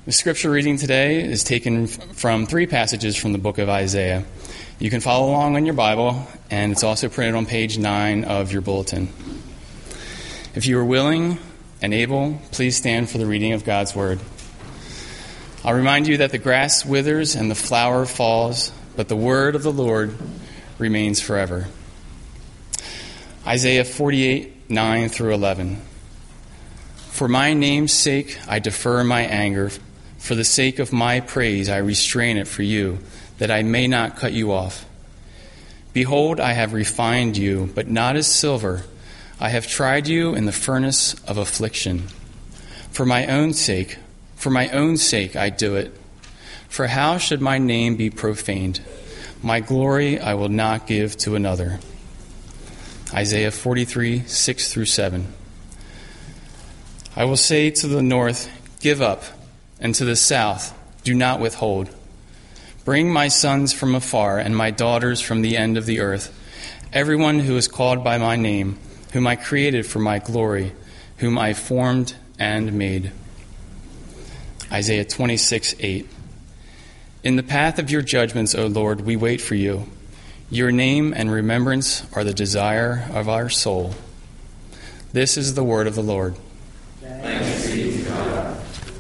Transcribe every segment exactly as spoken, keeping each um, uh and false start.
The scripture reading today is taken from three passages from the book of Isaiah. You can follow along on your Bible, and it's also printed on page nine of your bulletin. If you are willing and able, please stand for the reading of God's Word. I'll remind you that the grass withers and the flower falls, but the word of the Lord remains forever. Isaiah forty-eight, nine through eleven. For my name's sake I defer my anger. For the sake of my praise I restrain it for you, that I may not cut you off. Behold, I have refined you, but not as silver. I have tried you in the furnace of affliction. For my own sake, for my own sake I do it. For how should my name be profaned? My glory I will not give to another. Isaiah forty-three, six through seven. I will say to the north, give up, and to the south, do not withhold. Bring my sons from afar and my daughters from the end of the earth, everyone who is called by my name, whom I created for my glory, whom I formed and made. Isaiah twenty-six, eight. In the path of your judgments, O Lord, we wait for you. Your name and remembrance are the desire of our soul. This is the word of the Lord. Thanks be to God.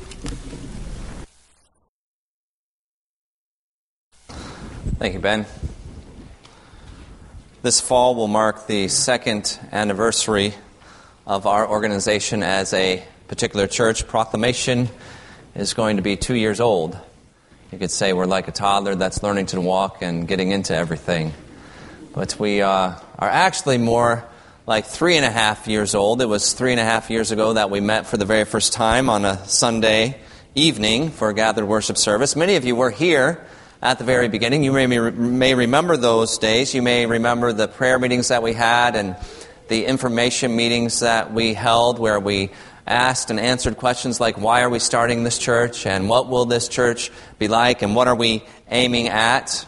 Thank you, Ben. This fall will mark the second anniversary of our organization as a particular church. Proclamation is going to be two years old. You could say we're like a toddler that's learning to walk and getting into everything. But we uh, are actually more like three and a half years old. It was three and a half years ago that we met for the very first time on a Sunday evening for a gathered worship service. Many of you were here at the very beginning. You may, may remember those days. You may remember the prayer meetings that we had and the information meetings that we held where we asked and answered questions like, why are we starting this church, and what will this church be like, and what are we aiming at?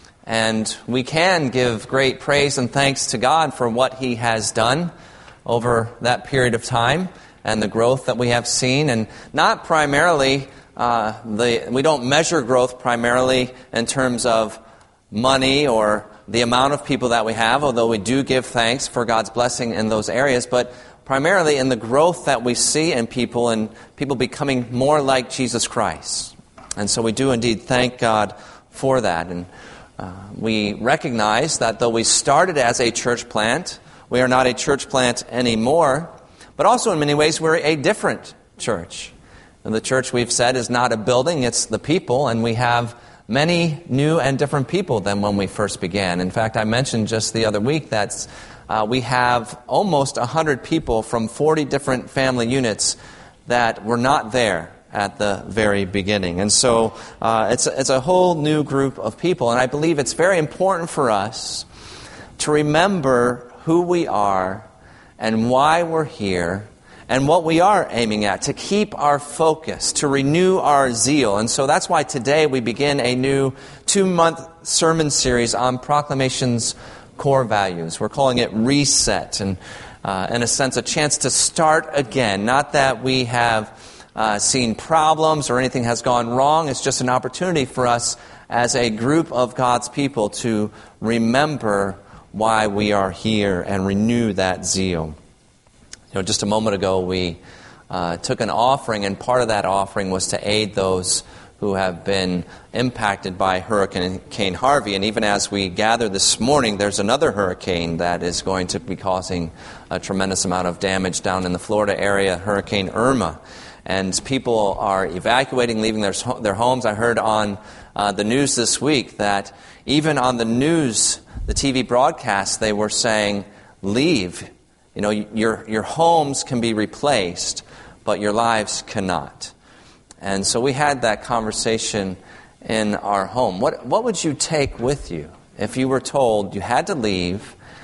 And we can give great praise and thanks to God for what He has done over that period of time and the growth that we have seen, and not primarily Uh, the, we don't measure growth primarily in terms of money or the amount of people that we have, although we do give thanks for God's blessing in those areas, but primarily in the growth that we see in people and people becoming more like Jesus Christ. And so we do indeed thank God for that. And uh, we recognize that though we started as a church plant, we are not a church plant anymore, but also in many ways we're a different church. And the church, we've said, is not a building, it's the people, and we have many new and different people than when we first began. In fact, I mentioned just the other week that uh, we have almost one hundred people from forty different family units that were not there at the very beginning. And so uh, it's, it's a whole new group of people, and I believe it's very important for us to remember who we are and why we're here, and what we are aiming at, to keep our focus, to renew our zeal. And so that's why today we begin a new two-month sermon series on Proclamation's core values. We're calling it Reset, and uh, in a sense, a chance to start again. Not that we have uh, seen problems or anything has gone wrong. It's just an opportunity for us as a group of God's people to remember why we are here and renew that zeal. You know, just a moment ago, we uh, took an offering, and part of that offering was to aid those who have been impacted by Hurricane Harvey. And even as we gather this morning, there's another hurricane that is going to be causing a tremendous amount of damage down in the Florida area, Hurricane Irma. And people are evacuating, leaving their, their homes. I heard on uh, the news this week that even on the news, the T V broadcast, they were saying, leave. You know, your your homes can be replaced, but your lives cannot. And so we had that conversation in our home. What what would you take with you if you were told you had to leave,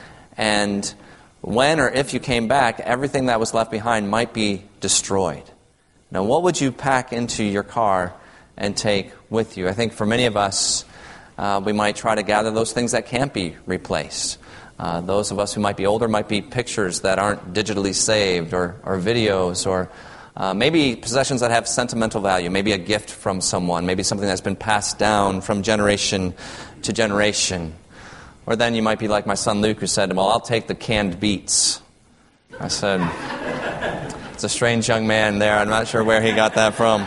and when or if you came back, everything that was left behind might be destroyed? Now, what would you pack into your car and take with you? I think for many of us, uh, we might try to gather those things that can't be replaced. Uh, those of us who might be older might be pictures that aren't digitally saved, or, or videos, or Uh, maybe possessions that have sentimental value, maybe a gift from someone, maybe something that's been passed down from generation to generation. Or then you might be like my son Luke, who said, well, I'll take the canned beets. I said, it's a strange young man there. I'm not sure where he got that from.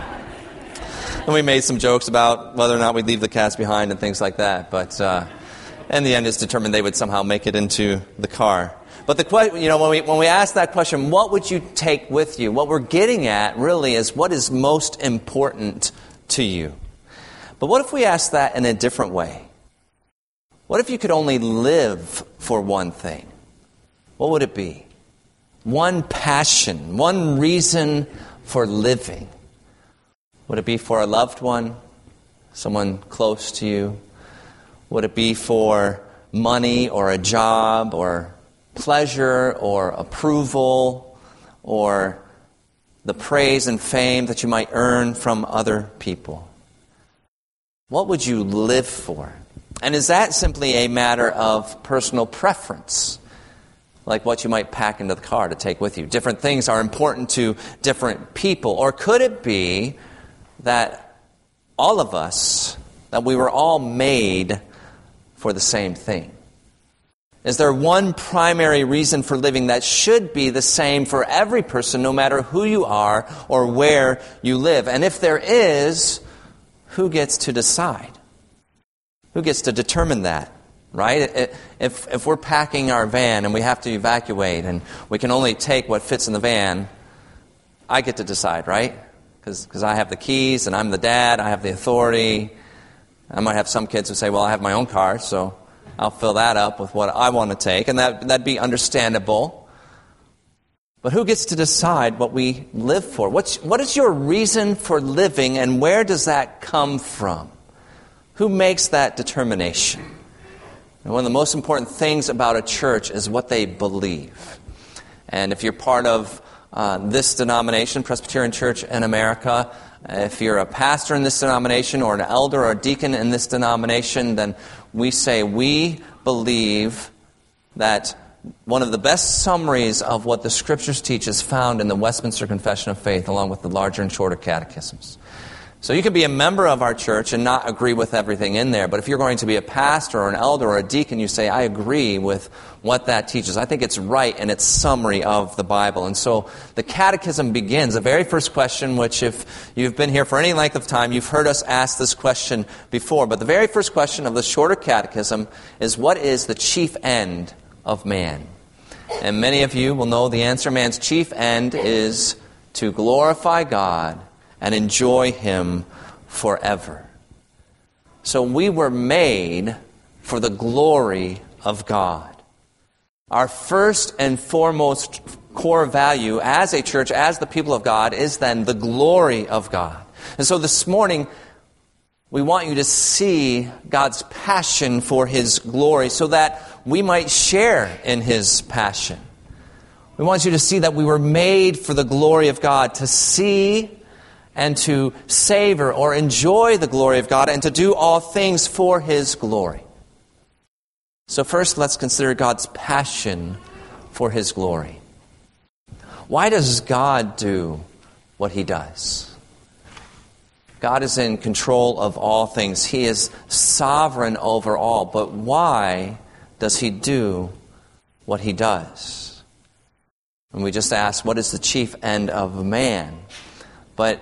And we made some jokes about whether or not we'd leave the cats behind and things like that. But uh, in the end, it's determined they would somehow make it into the car. But the que- you know, when we when we ask that question, what would you take with you? What we're getting at really is what is most important to you. But what if we ask that in a different way? What if you could only live for one thing? What would it be? One passion, one reason for living. Would it be for a loved one, someone close to you? Would it be for money or a job or pleasure or approval or the praise and fame that you might earn from other people? What would you live for? And is that simply a matter of personal preference? Like what you might pack into the car to take with you. Different things are important to different people. Or could it be that all of us, that we were all made for the same thing? Is there one primary reason for living that should be the same for every person, no matter who you are or where you live? And if there is, who gets to decide? Who gets to determine that? Right? If if we're packing our van and we have to evacuate and we can only take what fits in the van, I get to decide, right? Because I have the keys and I'm the dad, I have the authority. I might have some kids who say, well, I have my own car, so I'll fill that up with what I want to take, and that, that'd be understandable. But who gets to decide what we live for? What's, what is your reason for living, and where does that come from? Who makes that determination? And one of the most important things about a church is what they believe. And if you're part of uh, this denomination, Presbyterian Church in America, if you're a pastor in this denomination or an elder or a deacon in this denomination, then we say we believe that one of the best summaries of what the Scriptures teach is found in the Westminster Confession of Faith, along with the larger and shorter catechisms. So you can be a member of our church and not agree with everything in there, but if you're going to be a pastor or an elder or a deacon, you say, I agree with what that teaches. I think it's right in its summary of the Bible. And so the catechism begins. The very first question, which if you've been here for any length of time, you've heard us ask this question before. But the very first question of the shorter catechism is, what is the chief end of man? And many of you will know the answer. Man's chief end is to glorify God and enjoy Him forever. So we were made for the glory of God. Our first and foremost core value as a church, as the people of God, is then the glory of God. And so this morning, we want you to see God's passion for His glory so that we might share in His passion. We want you to see that we were made for the glory of God, to see and to savor or enjoy the glory of God and to do all things for His glory. So first, let's consider God's passion for His glory. Why does God do what He does? God is in control of all things. He is sovereign over all. But why does He do what He does? And we just asked, what is the chief end of man? But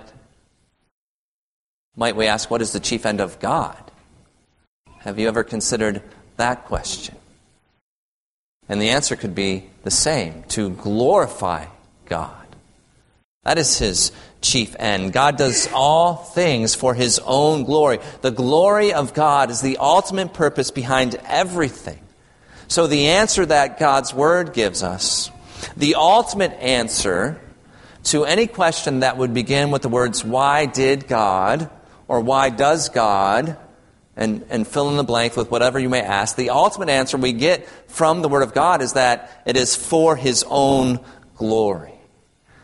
might we ask, what is the chief end of God? Have you ever considered that question? And the answer could be the same, to glorify God. That is His chief end. God does all things for His own glory. The glory of God is the ultimate purpose behind everything. So the answer that God's Word gives us, the ultimate answer to any question that would begin with the words, why did God, or why does God, and, and fill in the blank with whatever you may ask, the ultimate answer we get from the Word of God is that it is for His own glory.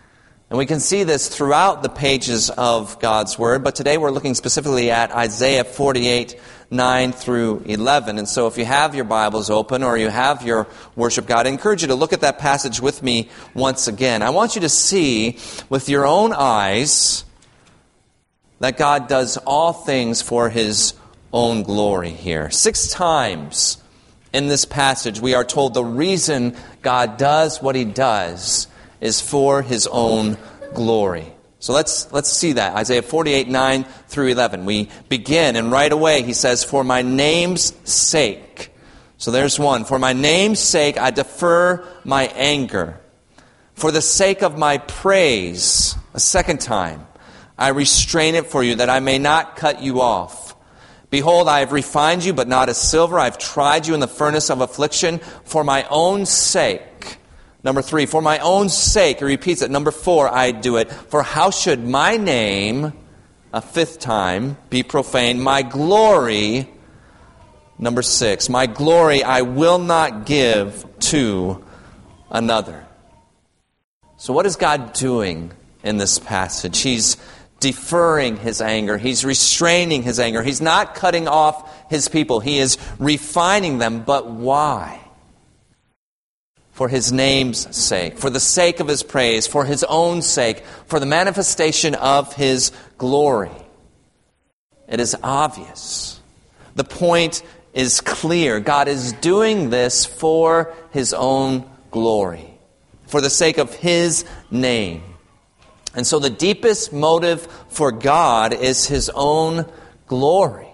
And we can see this throughout the pages of God's Word, but today we're looking specifically at Isaiah forty-eight, nine through eleven. And so if you have your Bibles open or you have your worship guide, I encourage you to look at that passage with me once again. I want you to see with your own eyes that God does all things for His own glory here. Six times in this passage we are told the reason God does what He does is for His own glory. So let's let's see that. Isaiah forty-eight, nine through eleven. We begin, and right away He says, "For my name's sake." So there's one. "For my name's sake I defer my anger. For the sake of my praise," a second time, "I restrain it for you, that I may not cut you off. Behold, I have refined you, but not as silver. I have tried you in the furnace of affliction. For my own sake." Number three, "For my own sake," he repeats it. Number four, "I do it. For how should my name," a fifth time, "be profaned? My glory," number six, "my glory I will not give to another." So what is God doing in this passage? He's deferring His anger. He's restraining His anger. He's not cutting off His people. He is refining them. But why? For His name's sake, for the sake of His praise, for His own sake, for the manifestation of His glory. It is obvious. The point is clear. God is doing this for His own glory, for the sake of His name. And so the deepest motive for God is His own glory.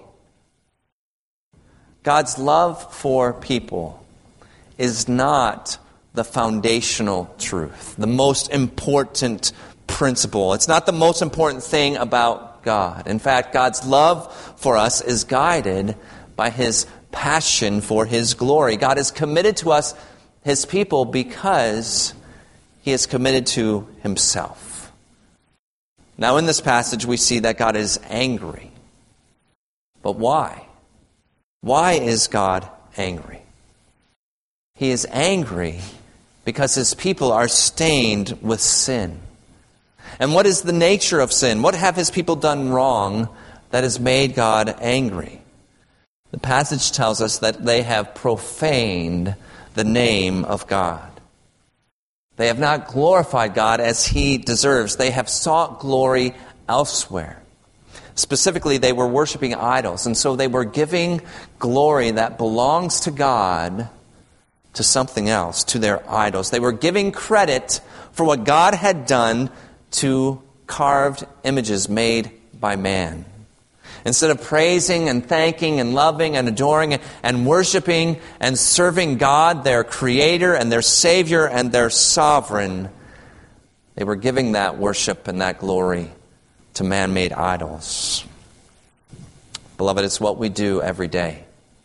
God's love for people is not the foundational truth, the most important principle. It's not the most important thing about God. In fact, God's love for us is guided by His passion for His glory. God is committed to us, His people, because He is committed to Himself. Now, in this passage, we see that God is angry. But why? Why is God angry? He is angry because His people are stained with sin. And what is the nature of sin? What have His people done wrong that has made God angry? The passage tells us that they have profaned the name of God. They have not glorified God as He deserves. They have sought glory elsewhere. Specifically, they were worshiping idols, and so they were giving glory that belongs to God to something else, to their idols. They were giving credit for what God had done to carved images made by man. Instead of praising and thanking and loving and adoring and worshiping and serving God, their Creator and their Savior and their Sovereign, they were giving that worship and that glory to man-made idols. Beloved, it's what we do every day.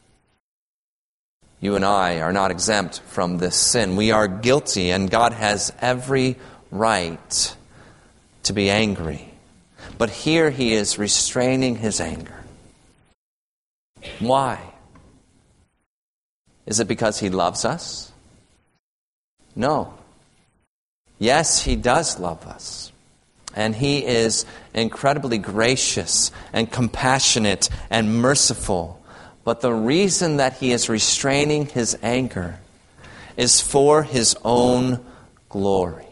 You and I are not exempt from this sin. We are guilty, and God has every right to be angry. But here He is restraining His anger. Why? Is it because He loves us? No. Yes, He does love us. And He is incredibly gracious and compassionate and merciful. But the reason that He is restraining His anger is for His own glory.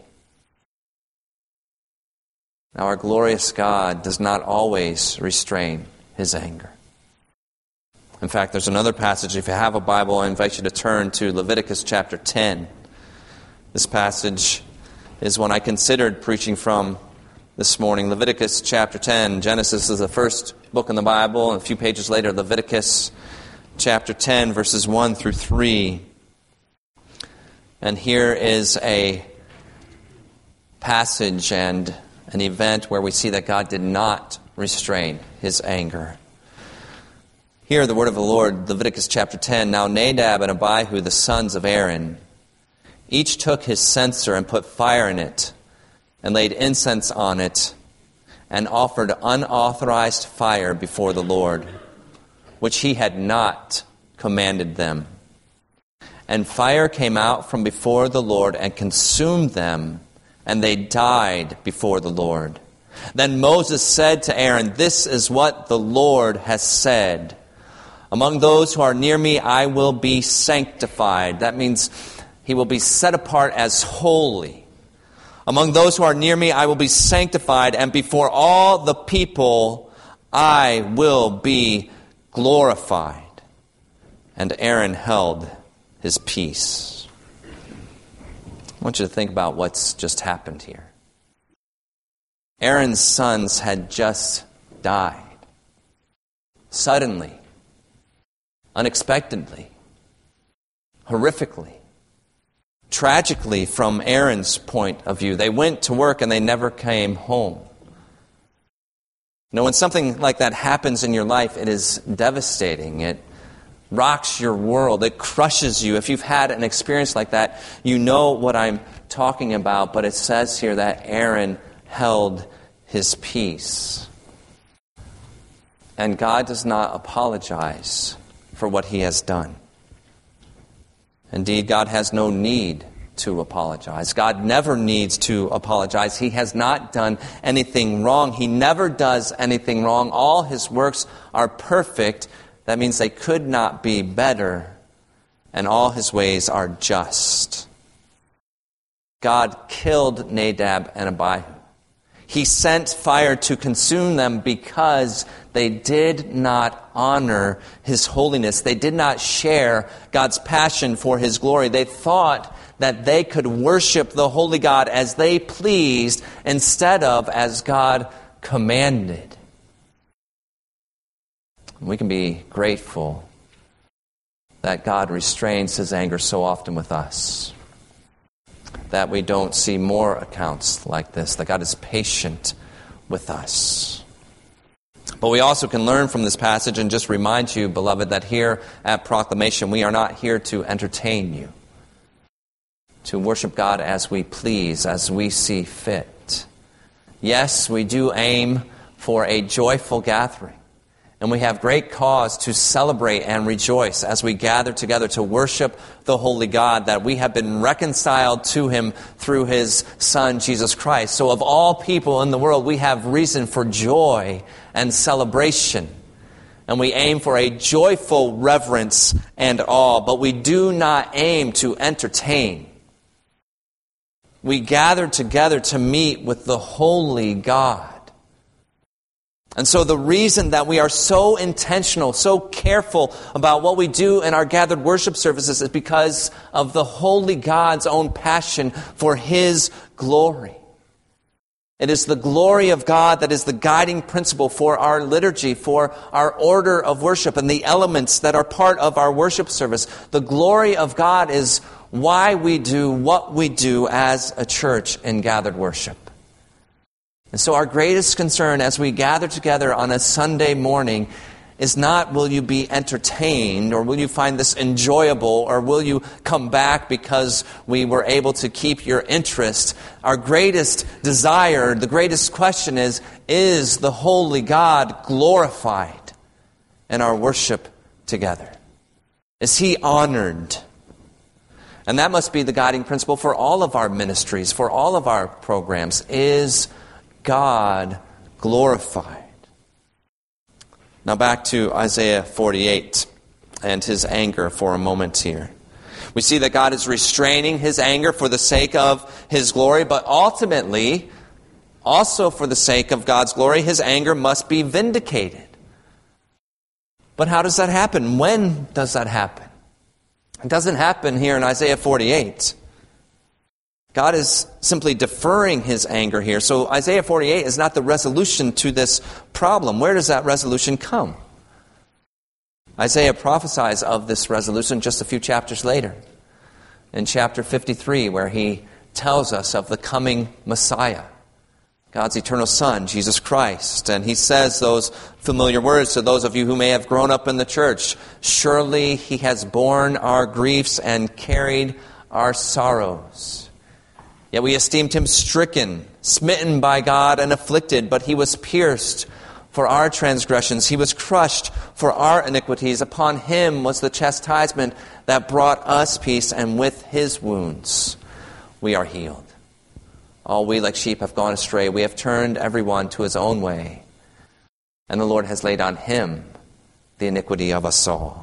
Now, our glorious God does not always restrain His anger. In fact, there's another passage. If you have a Bible, I invite you to turn to Leviticus chapter ten. This passage is one I considered preaching from this morning. Leviticus chapter ten. Genesis is the first book in the Bible, and a few pages later, Leviticus chapter ten, verses one through three. And here is a passage and an event where we see that God did not restrain His anger. Hear the word of the Lord, Leviticus chapter ten. Now Nadab and Abihu, the sons of Aaron, each took his censer and put fire in it, and laid incense on it, and offered unauthorized fire before the Lord, which He had not commanded them. And fire came out from before the Lord and consumed them, and they died before the Lord. Then Moses said to Aaron, "This is what the Lord has said. Among those who are near me, I will be sanctified." That means he will be set apart as holy. "Among those who are near me, I will be sanctified, and before all the people, I will be glorified." And Aaron held his peace. I want you to think about what's just happened here. Aaron's sons had just died. Suddenly, unexpectedly, horrifically, tragically from Aaron's point of view. They went to work and they never came home. You know, when something like that happens in your life, it is devastating. It rocks your world. It crushes you. If you've had an experience like that, you know what I'm talking about. But it says here that Aaron held his peace. And God does not apologize for what he has done. Indeed, God has no need to apologize. God never needs to apologize. He has not done anything wrong. He never does anything wrong. All his works are perfect. That means they could not be better. And all his ways are just. God killed Nadab and Abihu. He sent fire to consume them because they did not honor his holiness. They did not share God's passion for his glory. They thought that they could worship the holy God as they pleased instead of as God commanded. We can be grateful that God restrains his anger so often with us, that we don't see more accounts like this, that God is patient with us. But we also can learn from this passage and just remind you, beloved, that here at Proclamation, we are not here to entertain you, to worship God as we please, as we see fit. Yes, we do aim for a joyful gathering. And we have great cause to celebrate and rejoice as we gather together to worship the holy God, that we have been reconciled to him through his Son, Jesus Christ. So of all people in the world, we have reason for joy and celebration. And we aim for a joyful reverence and awe, but we do not aim to entertain. We gather together to meet with the holy God. And so the reason that we are so intentional, so careful about what we do in our gathered worship services is because of the holy God's own passion for his glory. It is the glory of God that is the guiding principle for our liturgy, for our order of worship, and the elements that are part of our worship service. The glory of God is why we do what we do as a church in gathered worship. And so our greatest concern as we gather together on a Sunday morning is not will you be entertained, or will you find this enjoyable, or will you come back because we were able to keep your interest. Our greatest desire, the greatest question is, is the holy God glorified in our worship together? Is he honored? And that must be the guiding principle for all of our ministries, for all of our programs. Is God glorified? Now back to Isaiah forty-eight and his anger for a moment here. We see that God is restraining his anger for the sake of his glory, but ultimately, also for the sake of God's glory, his anger must be vindicated. But how does that happen? When does that happen? It doesn't happen here in Isaiah forty-eight. God is simply deferring his anger here. So Isaiah forty-eight is not the resolution to this problem. Where does that resolution come? Isaiah prophesies of this resolution just a few chapters later, in chapter fifty-three, where he tells us of the coming Messiah, God's eternal Son, Jesus Christ. And he says those familiar words to those of you who may have grown up in the church. Surely he has borne our griefs and carried our sorrows. Yet we esteemed him stricken, smitten by God, and afflicted. But he was pierced for our transgressions. He was crushed for our iniquities. Upon him was the chastisement that brought us peace, and with his wounds we are healed. All we like sheep have gone astray. We have turned everyone to his own way. And the Lord has laid on him the iniquity of us all.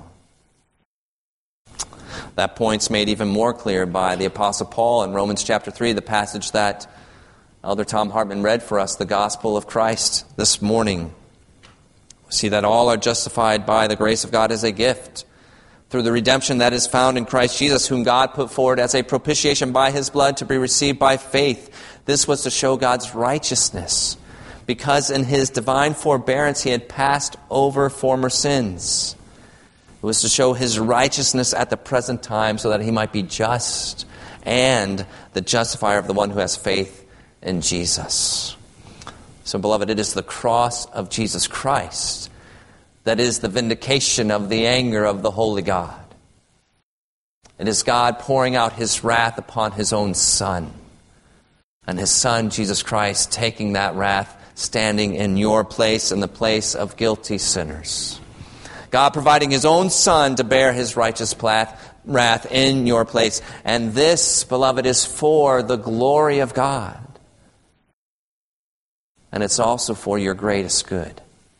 That point's made even more clear by the Apostle Paul in Romans chapter three, the passage that Elder Tom Hartman read for us, the gospel of Christ this morning. We see that all are justified by the grace of God as a gift, through the redemption that is found in Christ Jesus, whom God put forward as a propitiation by his blood to be received by faith. This was to show God's righteousness, because in his divine forbearance he had passed over former sins. It was to show his righteousness at the present time so that he might be just and the justifier of the one who has faith in Jesus. So, beloved, it is the cross of Jesus Christ that is the vindication of the anger of the holy God. It is God pouring out his wrath upon his own Son. And his Son, Jesus Christ, taking that wrath, standing in your place, in the place of guilty sinners. God providing his own Son to bear his righteous wrath in your place. And this, beloved, is for the glory of God. And it's also for your greatest good.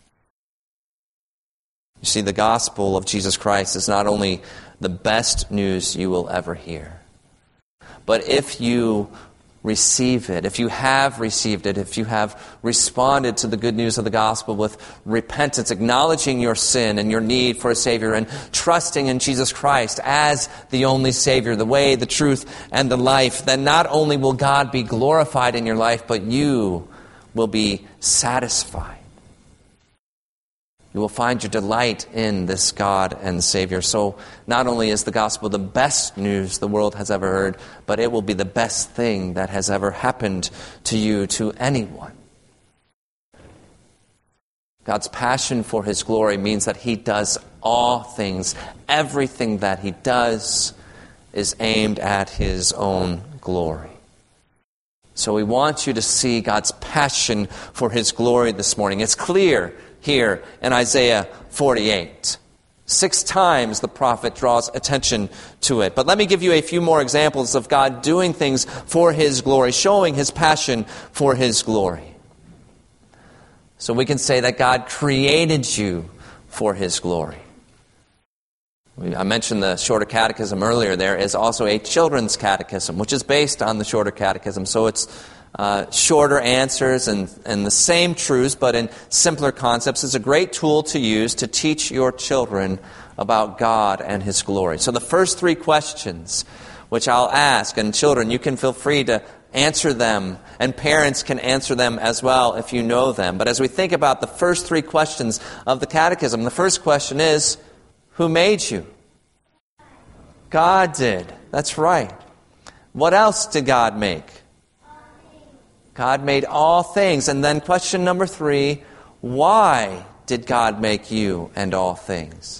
You see, the gospel of Jesus Christ is not only the best news you will ever hear, but if you receive it, if you have received it, if you have responded to the good news of the gospel with repentance, acknowledging your sin and your need for a Savior, and trusting in Jesus Christ as the only Savior, the way, the truth, and the life, then not only will God be glorified in your life, but you will be satisfied. You will find your delight in this God and Savior. So not only is the gospel the best news the world has ever heard, but it will be the best thing that has ever happened to you, to anyone. God's passion for his glory means that he does all things. Everything that he does is aimed at his own glory. So we want you to see God's passion for his glory this morning. It's clear here in Isaiah forty-eight. Six times the prophet draws attention to it. But let me give you a few more examples of God doing things for his glory, showing his passion for his glory. So we can say that God created you for his glory. I mentioned the Shorter Catechism earlier. There is also a Children's Catechism, which is based on the Shorter Catechism. So it's uh, shorter answers and, and the same truths, but in simpler concepts. It's a great tool to use to teach your children about God and his glory. So the first three questions, which I'll ask, and children, you can feel free to answer them, and parents can answer them as well if you know them. But as we think about the first three questions of the Catechism, the first question is, who made you? God did. That's right. What else did God make? God made all things. And then question number three, why did God make you and all things?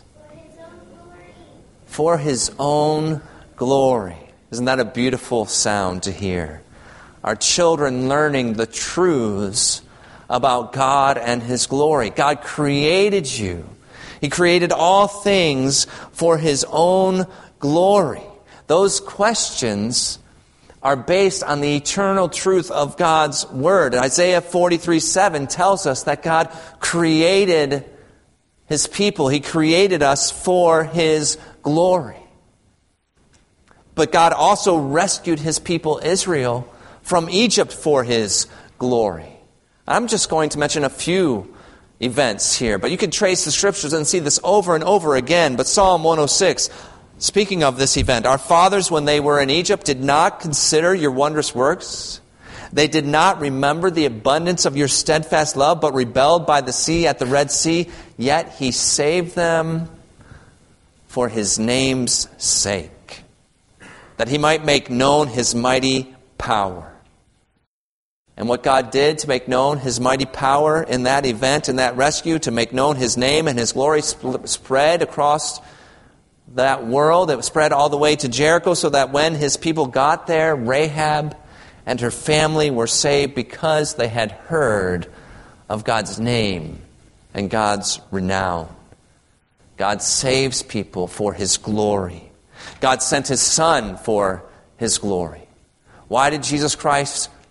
For his own glory. Isn't that a beautiful sound to hear? Our children learning the truths about God and his glory. God created you. He created all things for his own glory. Those questions are based on the eternal truth of God's Word. Isaiah forty-three seven tells us that God created his people. He created us for his glory. But God also rescued his people Israel from Egypt for his glory. I'm just going to mention a few events here, but you can trace the scriptures and see this over and over again. But Psalm one oh six, speaking of this event, our fathers, when they were in Egypt, did not consider your wondrous works. They did not remember the abundance of your steadfast love, but rebelled by the sea at the Red Sea. Yet he saved them for his name's sake, that he might make known his mighty power. And what God did to make known his mighty power in that event, in that rescue, to make known his name and his glory, spread across that world. It spread all the way to Jericho, so that when his people got there, Rahab and her family were saved because they had heard of God's name and God's renown. God saves people for his glory. God sent his Son for his glory. Why did Jesus Christ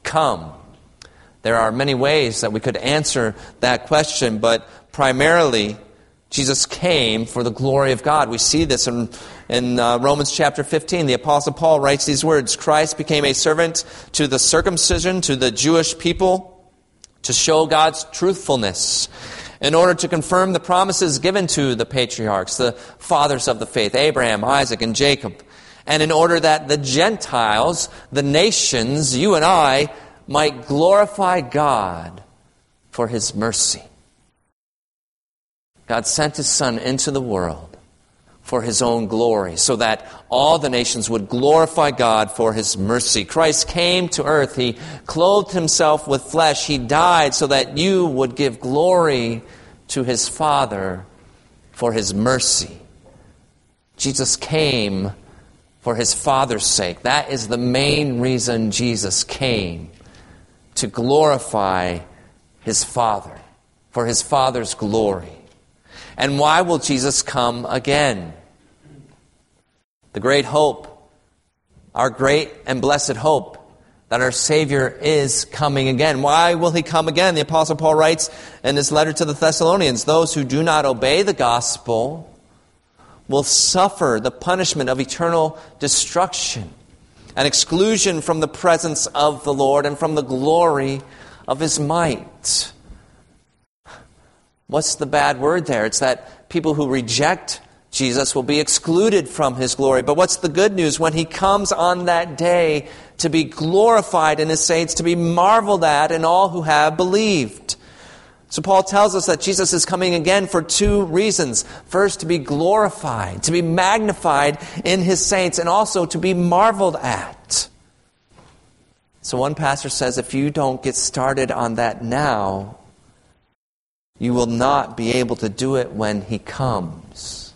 come? There are many ways that we could answer that question, but primarily, Jesus came for the glory of God. We see this in, in uh, Romans chapter fifteen. The Apostle Paul writes these words, Christ became a servant to the circumcision, to the Jewish people, to show God's truthfulness, in order to confirm the promises given to the patriarchs, the fathers of the faith, Abraham, Isaac, and Jacob, and in order that the Gentiles, the nations, you and I, might glorify God for His mercy. God sent His Son into the world for His own glory, so that all the nations would glorify God for His mercy. Christ came to earth. He clothed Himself with flesh. He died so that you would give glory to His Father for His mercy. Jesus came for His Father's sake. That is the main reason Jesus came, to glorify His Father, for His Father's glory. And why will Jesus come again? The great hope, our great and blessed hope, that our Savior is coming again. Why will He come again? The Apostle Paul writes in his letter to the Thessalonians, those who do not obey the gospel will suffer the punishment of eternal destruction, an exclusion from the presence of the Lord and from the glory of His might. What's the bad word there? It's that people who reject Jesus will be excluded from His glory. But what's the good news? When He comes on that day to be glorified in His saints, to be marveled at in all who have believed. So Paul tells us that Jesus is coming again for two reasons. First, to be glorified, to be magnified in His saints, and also to be marveled at. So one pastor says, if you don't get started on that now, you will not be able to do it when He comes.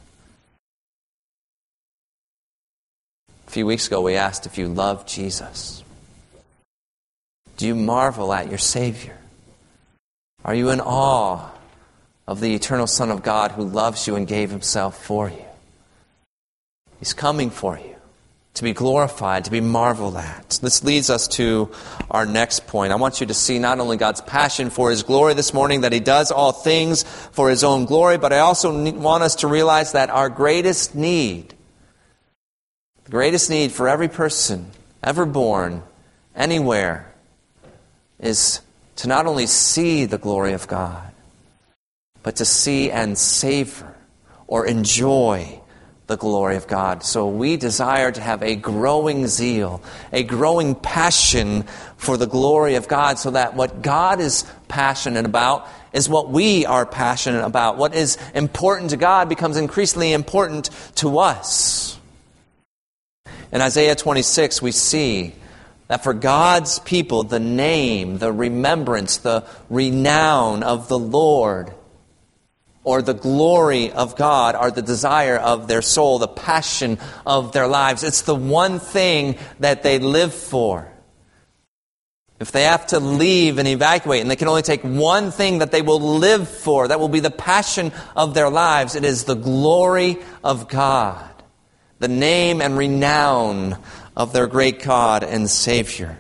A few weeks ago we asked if you love Jesus. Do you marvel at your Savior? Are you in awe of the eternal Son of God who loves you and gave Himself for you? He's coming for you, to be glorified, to be marveled at. This leads us to our next point. I want you to see not only God's passion for His glory this morning, that He does all things for His own glory, but I also want us to realize that our greatest need, the greatest need for every person ever born, anywhere, is to not only see the glory of God, but to see and savor or enjoy the glory of God. So we desire to have a growing zeal, a growing passion for the glory of God, so that what God is passionate about is what we are passionate about. What is important to God becomes increasingly important to us. In Isaiah twenty-six, we see that for God's people, the name, the remembrance, the renown of the Lord, or the glory of God, are the desire of their soul, the passion of their lives. It's the one thing that they live for. If they have to leave and evacuate, and they can only take one thing that they will live for, that will be the passion of their lives, it is the glory of God, the name and renown of their great God and Savior.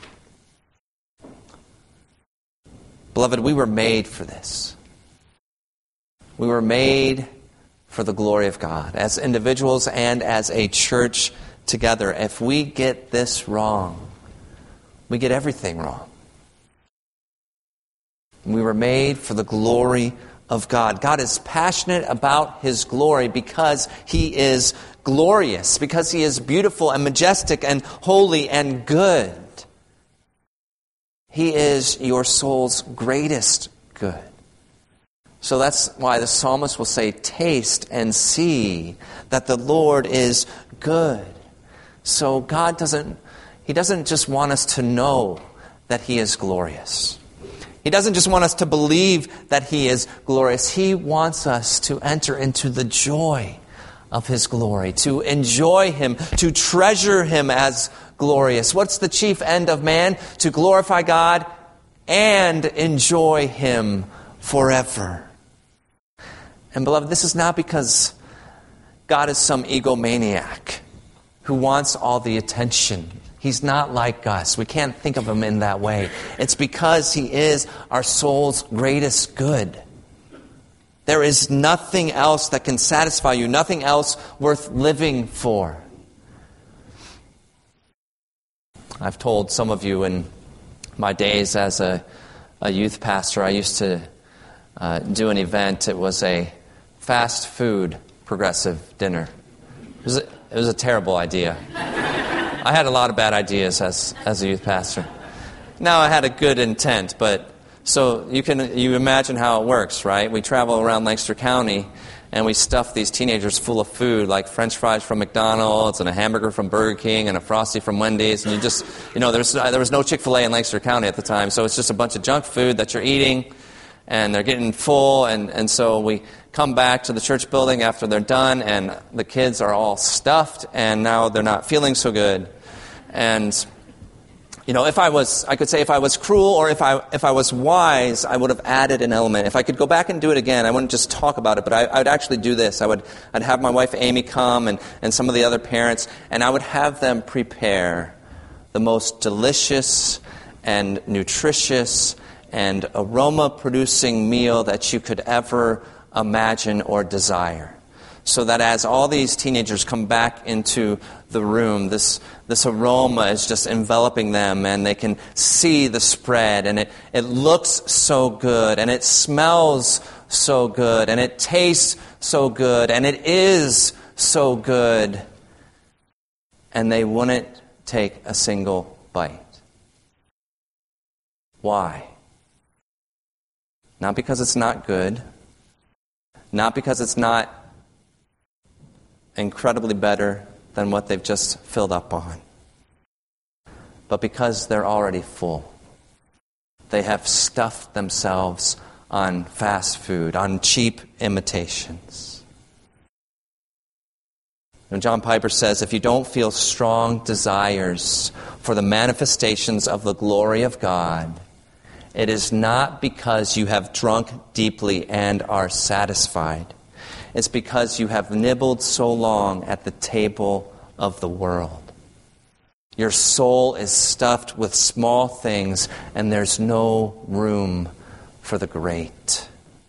Beloved, we were made for this. We were made for the glory of God, as individuals and as a church together. If we get this wrong, we get everything wrong. We were made for the glory of God. God is passionate about His glory because He is glorious, because He is beautiful and majestic and holy and good. He is your soul's greatest good. So that's why the psalmist will say, taste and see that the Lord is good. So God doesn't, He doesn't just want us to know that He is glorious. He doesn't just want us to believe that He is glorious. He wants us to enter into the joy of His glory, to enjoy Him, to treasure Him as glorious. What's the chief end of man? To glorify God and enjoy Him forever. And beloved, this is not because God is some egomaniac who wants all the attention. He's not like us. We can't think of him in that way. It's because he is our soul's greatest good. There is nothing else that can satisfy you, nothing else worth living for. I've told some of you in my days as a, a youth pastor, I used to uh, do an event. It was a fast food progressive dinner. It was a, it was a terrible idea. I had a lot of bad ideas as, as a youth pastor. Now I had a good intent, but so you can you imagine how it works, right? We travel around Lancaster County and we stuff these teenagers full of food like French fries from McDonald's and a hamburger from Burger King and a Frosty from Wendy's. And you just, you know, there's, there was no Chick-fil-A in Lancaster County at the time, so it's just a bunch of junk food that you're eating and they're getting full. And, and so we come back to the church building after they're done and the kids are all stuffed and now they're not feeling so good. And You know, if I was, I could say if I was cruel or if I if I was wise, I would have added an element. If I could go back and do it again, I wouldn't just talk about it, but I, I would actually do this. I would, I'd have my wife Amy come and, and some of the other parents, and I would have them prepare the most delicious and nutritious and aroma-producing meal that you could ever imagine or desire. So that as all these teenagers come back into the room, this this aroma is just enveloping them and they can see the spread and it, it looks so good and it smells so good and it tastes so good and it is so good. And they wouldn't take a single bite. Why? Not because it's not good. Not because it's not incredibly better than what they've just filled up on. But because they're already full. They have stuffed themselves on fast food, on cheap imitations. And John Piper says, if you don't feel strong desires for the manifestations of the glory of God, it is not because you have drunk deeply and are satisfied. It's because you have nibbled so long at the table of the world. Your soul is stuffed with small things, and there's no room for the great.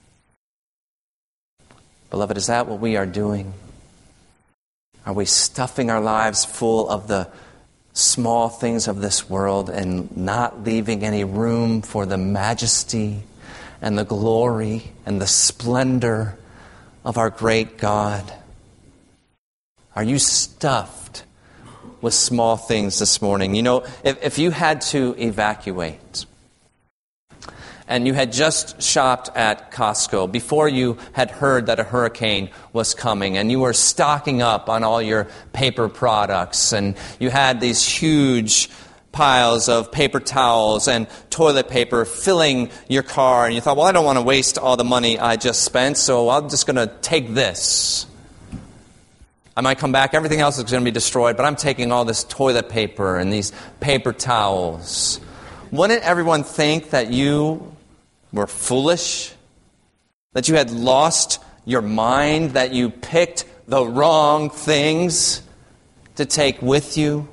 Beloved, is that what we are doing? Are we stuffing our lives full of the small things of this world and not leaving any room for the majesty and the glory and the splendor of our great God? Are you stuffed with small things this morning? You know, if, if you had to evacuate and you had just shopped at Costco before you had heard that a hurricane was coming and you were stocking up on all your paper products and you had these huge piles of paper towels and toilet paper filling your car, and you thought, well, I don't want to waste all the money I just spent, so I'm just going to take this. I might come back, everything else is going to be destroyed, but I'm taking all this toilet paper and these paper towels. Wouldn't everyone think that you were foolish? That you had lost your mind? That you picked the wrong things to take with you?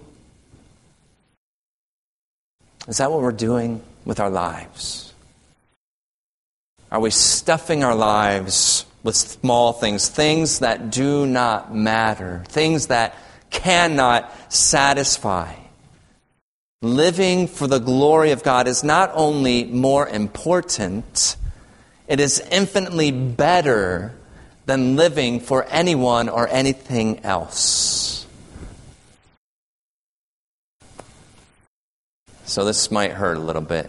Is that what we're doing with our lives? Are we stuffing our lives with small things, things that do not matter, things that cannot satisfy? Living for the glory of God is not only more important, it is infinitely better than living for anyone or anything else. So this might hurt a little bit.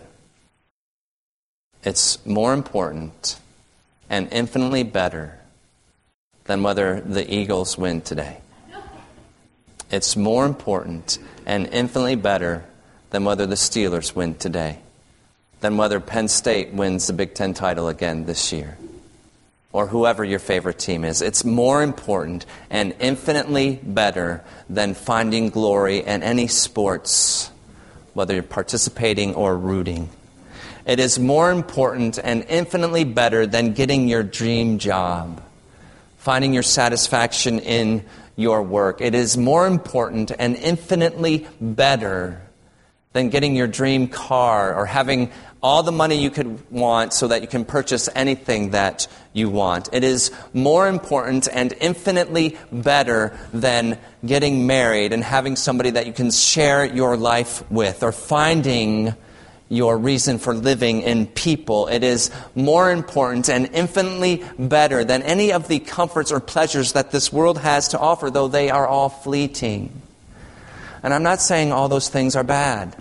It's more important and infinitely better than whether the Eagles win today. It's more important and infinitely better than whether the Steelers win today, than whether Penn State wins the Big Ten title again this year, or whoever your favorite team is. It's more important and infinitely better than finding glory in any sports, whether you're participating or rooting. It is more important and infinitely better than getting your dream job, finding your satisfaction in your work. It is more important and infinitely better than getting your dream car or having all the money you could want so that you can purchase anything that you want. It is more important and infinitely better than getting married and having somebody that you can share your life with or finding your reason for living in people. It is more important and infinitely better than any of the comforts or pleasures that this world has to offer, though they are all fleeting. And I'm not saying all those things are bad,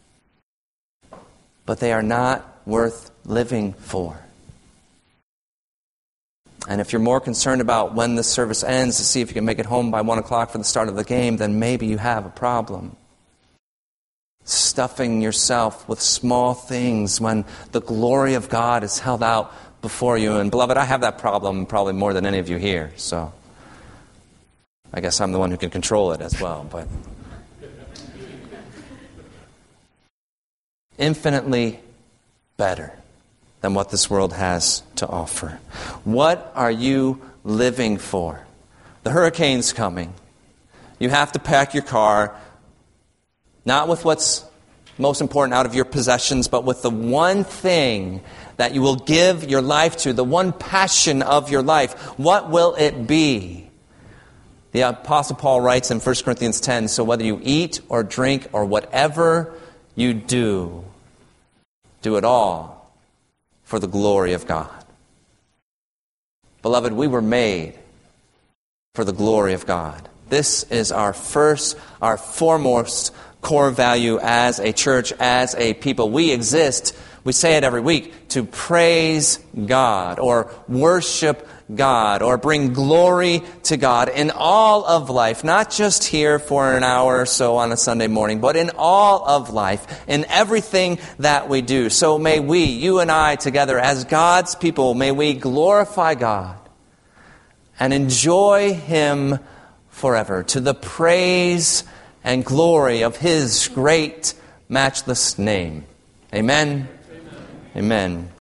but they are not worth living for. And if you're more concerned about when the service ends to see if you can make it home by one o'clock for the start of the game, then maybe you have a problem. Stuffing yourself with small things when the glory of God is held out before you. And beloved, I have that problem probably more than any of you here, so I guess I'm the one who can control it as well. But infinitely better than what this world has to offer. What are you living for? The hurricane's coming. You have to pack your car, not with what's most important out of your possessions, but with the one thing that you will give your life to, the one passion of your life. What will it be? The Apostle Paul writes in First Corinthians ten, so whether you eat or drink or whatever you do, do it all for the glory of God. Beloved, we were made for the glory of God. This is our first, our foremost core value as a church, as a people. We exist, we say it every week, to praise God or worship God or bring glory to God in all of life, not just here for an hour or so on a Sunday morning, but in all of life, in everything that we do. So may we, you and I together as God's people, may we glorify God and enjoy Him forever to the praise and glory of His great, matchless name. Amen. Amen. Amen.